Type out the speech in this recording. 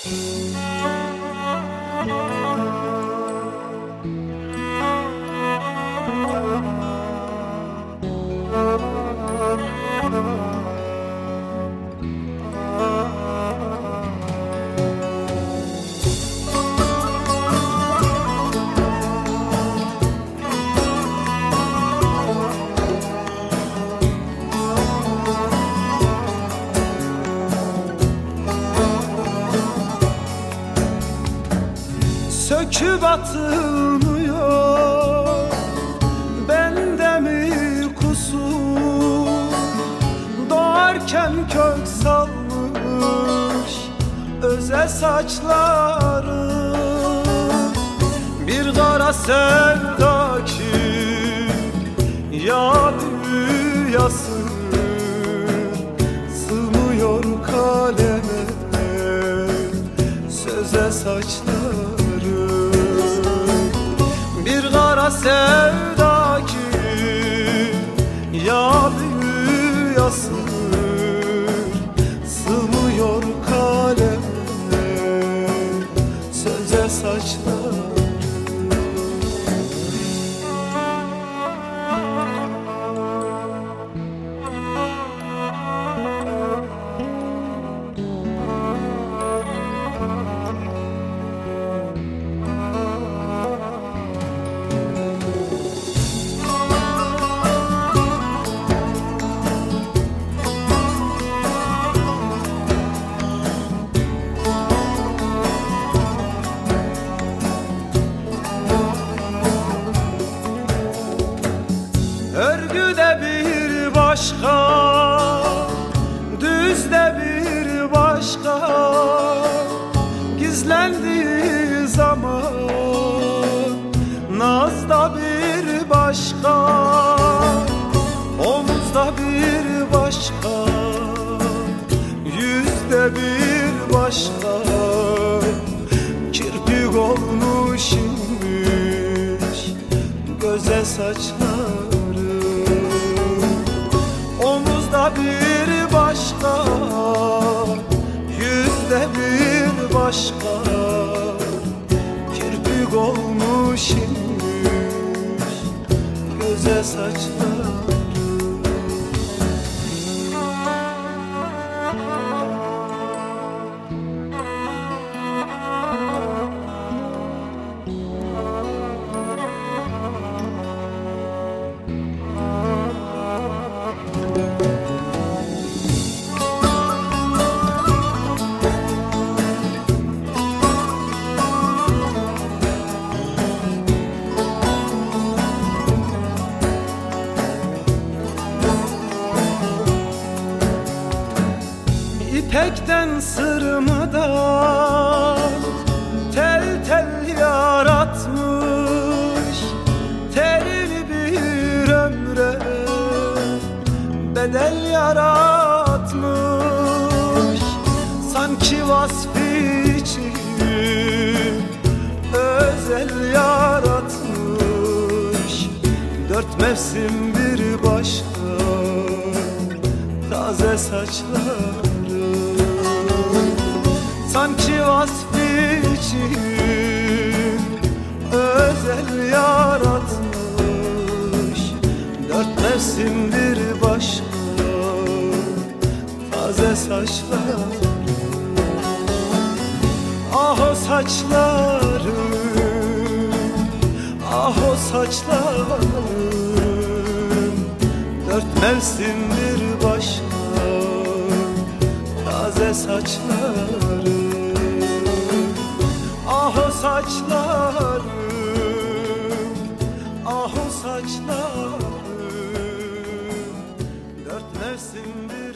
Söküp atılmıyor, bende mi kusur? Doğarken kök salmış öze saçları, bir kara sevda ki ya büyüyası, sığmıyor kaleme söze saçları. Bir kara sevda ki ya büyüyasın, sığmıyor kaleme söze saçlar. Örgüde bir başka, düzde bir başka, gizlendiği zaman nazda bir başka, omuzda bir başka, yüzde bir başka, kirpik olmuş inmiş göze saçlar. Omuzda bir başka, yüzde bir başka, kirpik olmuş inmiş göze saçlar. İpekten sırmadan tel tel yaratmış, terini bir ömre bedel yaratmış. Sanki vasfı için özel yaratmış, dört mevsim bir başka taze saçlar. Sanki vasfı için özel yaratmış, dört mevsim bir başka taze saçlar. Ah o saçlarım, ah o saçlarım, dört mevsim bir başka taze saçlarım. Ah o saçlarım, ah o saçlarım, dört mevsim bir